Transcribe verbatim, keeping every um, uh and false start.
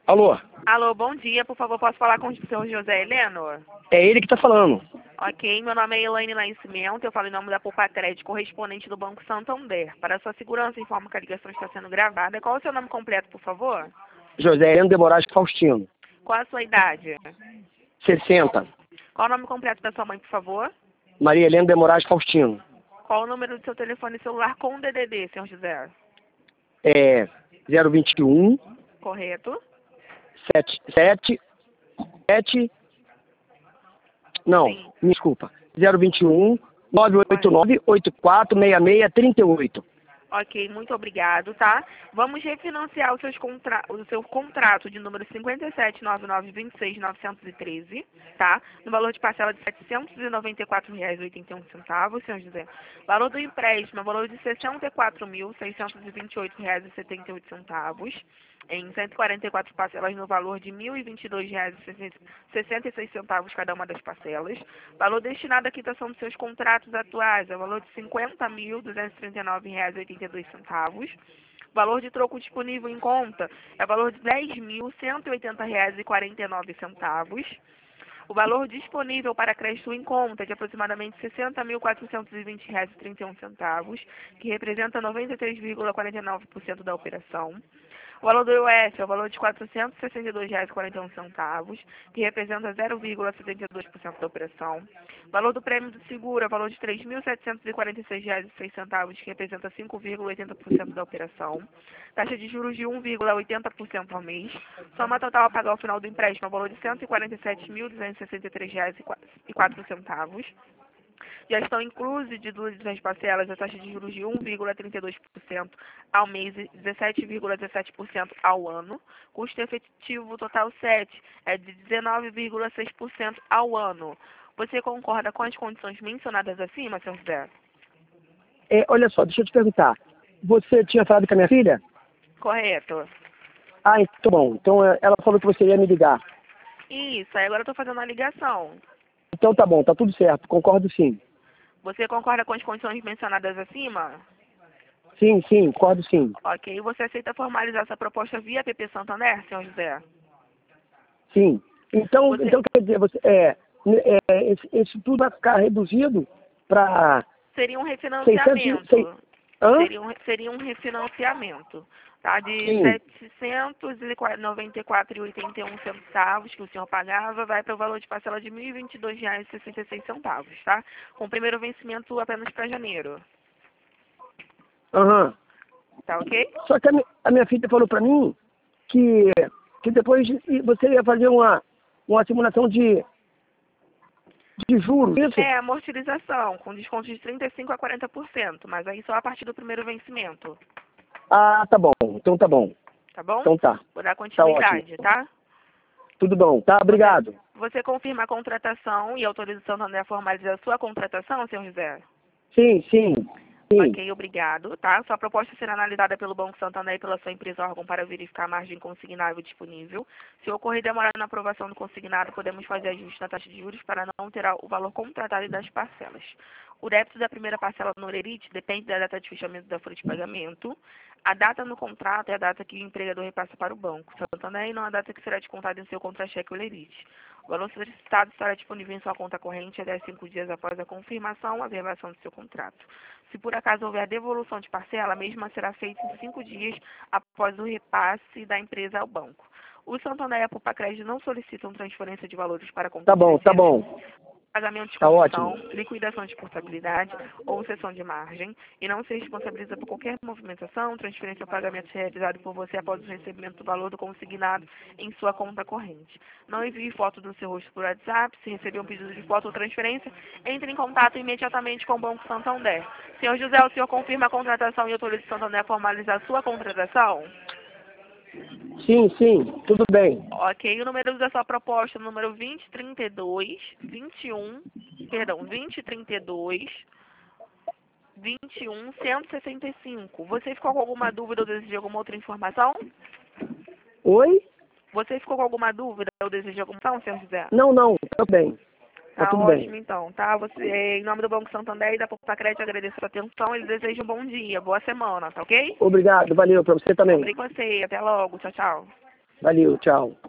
Alô? Alô, bom dia. Por favor, posso falar com o senhor José Heleno? É ele que tá falando. Ok, meu nome é Elaine Nascimento, eu falo em nome da Poupa Crédito, correspondente do Banco Santander. Para sua segurança, informo que a ligação está sendo gravada. Qual é o seu nome completo, por favor? José Heleno de Moraes Faustino. Qual a sua idade? sessenta. Qual o nome completo da sua mãe, por favor? Maria Helena de Moraes Faustino. Qual o número do seu telefone celular com D D D, senhor José? É zero vinte e um, Correto? sete sete sete. Não, Sim. me desculpa. zero vinte e um, nove oito nove, oito quatro seis seis, três oito. Ok, muito obrigado, tá? Vamos refinanciar os seus contra... o seu contrato de número cinquenta e sete, nove nove dois seis, novecentos e treze, tá? No valor de parcela de setecentos e noventa e quatro reais e oitenta e um centavos, senhor José. Valor do empréstimo, valor de sessenta e quatro mil, seiscentos e vinte e oito reais e setenta e oito centavos, em cento e quarenta e quatro parcelas no valor de mil e vinte e dois reais e sessenta e seis centavos cada uma das parcelas. Valor destinado à quitação dos seus contratos atuais é o valor de cinquenta mil, duzentos e trinta e nove reais e oitenta e dois centavos. Valor de troco disponível em conta é o valor de dez mil, cento e oitenta reais e quarenta e nove centavos. O valor disponível para crédito em conta é de aproximadamente sessenta mil, quatrocentos e vinte reais e trinta e um centavos, que representa noventa e três vírgula quarenta e nove por cento da operação. O valor do I O F é o valor de quatrocentos e sessenta e dois reais e quarenta e um centavos, que representa zero vírgula setenta e dois por cento da operação. O valor do prêmio do seguro é o valor de três mil, setecentos e quarenta e seis reais e seis centavos, que representa cinco vírgula oitenta por cento da operação. Taxa de juros de um vírgula oitenta por cento ao mês. Soma total a pagar ao final do empréstimo é o valor de cento e quarenta e sete mil, duzentos e sessenta e três reais e quatro centavos. Já estão inclusos de duas das parcelas a taxa de juros de um vírgula trinta e dois por cento ao mês e dezessete vírgula dezessete por cento ao ano. Custo efetivo total sete é de dezenove vírgula seis por cento ao ano. Você concorda com as condições mencionadas acima, senhor José? É, olha só, deixa eu te perguntar. Você tinha falado com a minha filha? Correto. Ah, então bom. Então é, ela falou que você ia me ligar. Isso, aí agora eu estou fazendo a ligação. Então tá bom, tá tudo certo. Concordo sim. Você concorda com as condições mencionadas acima? Sim, sim, concordo sim. Ok. Você aceita formalizar essa proposta via P P Santander, senhor José? Sim. Então, Você... então quer dizer, você, é, é, esse, esse tudo vai ficar reduzido para Seria um seiscentos, refinanciamento. Hã? Seria um, seria um refinanciamento, tá? De Sim. setecentos e noventa e quatro reais e oitenta e um centavos que o senhor pagava, vai para o valor de parcela de mil e vinte e dois reais e sessenta e seis centavos, tá? Com o primeiro vencimento apenas para janeiro. Aham. Tá ok? Só que a, mi, a minha filha falou para mim que, que depois você ia fazer uma, uma simulação de, de juros, isso? É, amortização, com desconto de trinta e cinco por cento a quarenta por cento, mas aí só a partir do primeiro vencimento. Ah, tá bom. Então tá bom. Tá bom? Então tá. Vou dar Tá ótimo. continuidade, tá? Tudo bom. Tá, obrigado. Você, você confirma a contratação e autoriza o Santander a formalizar a sua contratação, senhor José? Sim, sim. Sim. Ok, obrigado, tá? Sua proposta será analisada pelo Banco Santander e pela sua empresa órgão para verificar a margem consignável disponível. Se ocorrer demora na aprovação do consignado, podemos fazer ajuste na taxa de juros para não alterar o valor contratado e das parcelas. O débito da primeira parcela no Lerite depende da data de fechamento da folha de pagamento. A data no contrato é a data que o empregador repassa para o Banco Santander e não a data que será descontada em seu contra-cheque ou Lerite. O valor solicitado estará disponível em sua conta corrente até cinco dias após a confirmação ou averbação do seu contrato. Se por acaso houver devolução de parcela, a mesma será feita em cinco dias após o repasse da empresa ao banco. O Santander e a Poupa Crédito não solicitam transferência de valores para contas Tá bom, tá bom. pagamento de Tá comissão, ótimo. liquidação de portabilidade ou cessão de margem e não se responsabiliza por qualquer movimentação, transferência ou pagamento realizado por você após o recebimento do valor do consignado em sua conta corrente. Não envie foto do seu rosto por WhatsApp. Se receber um pedido de foto ou transferência, entre em contato imediatamente com o Banco Santander. Senhor José, o senhor confirma a contratação e autoriza o Santander a formalizar a sua contratação? Sim, sim, tudo bem. Ok, o número da sua proposta, número vinte e trinta e dois, vinte e um, perdão, vinte e trinta e dois, vinte e um, cento e sessenta e cinco. Você ficou com alguma dúvida ou deseja alguma outra informação? Oi? Você ficou com alguma dúvida ou deseja alguma informação, senhor José? Não, não, tá bem. Tá Tá tudo ótimo, bem. então, tá? Você, em nome do Banco Santander e da Poupa Crédito, agradeço a sua atenção e desejo um bom dia, boa semana, tá ok? Obrigado, valeu pra você também. Obrigado a você, até logo, tchau, tchau. Valeu, tchau.